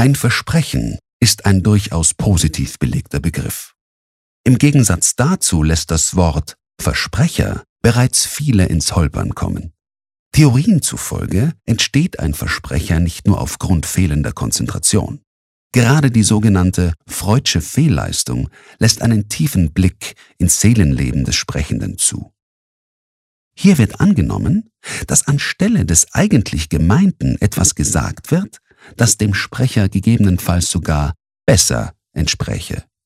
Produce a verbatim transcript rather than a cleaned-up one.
Ein Versprechen ist ein durchaus positiv belegter Begriff. Im Gegensatz dazu lässt das Wort Versprecher bereits viele ins Holpern kommen. Theorien zufolge entsteht ein Versprecher nicht nur aufgrund fehlender Konzentration. Gerade die sogenannte Freudsche Fehlleistung lässt einen tiefen Blick ins Seelenleben des Sprechenden zu. Hier wird angenommen, dass anstelle des eigentlich Gemeinten etwas gesagt wird, das dem Sprecher gegebenenfalls sogar besser entspräche.